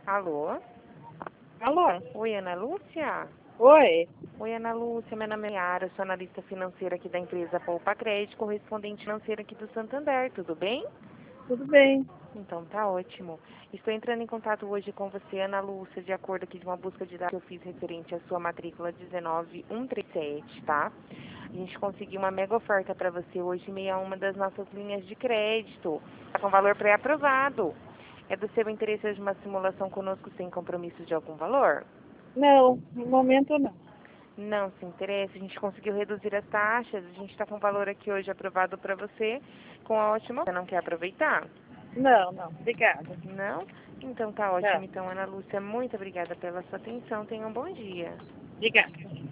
Alô? Alô? Oi, Ana Lúcia? Oi? Oi, Ana Lúcia, meu nome é Yara, sou analista financeira aqui da empresa Poupa Crédito, correspondente financeira aqui do Santander, tudo bem? Tudo bem? Então, tá ótimo. Estou entrando em contato hoje com você, Ana Lúcia, de acordo aqui de uma busca de dados que eu fiz referente à sua matrícula 19137, tá? A gente conseguiu uma mega oferta para você hoje em meio a uma das nossas linhas de crédito, tá com valor pré-aprovado. É do seu interesse de uma simulação conosco sem compromisso de algum valor? Não, no momento não. Não se interessa, a gente conseguiu reduzir as taxas, a gente está com o valor aqui hoje aprovado para você, com a ótima. Você não quer aproveitar? Não, não. Obrigada. Não? Então tá ótimo. Não. Então, Ana Lúcia, muito obrigada pela sua atenção. Tenha um bom dia. Obrigada.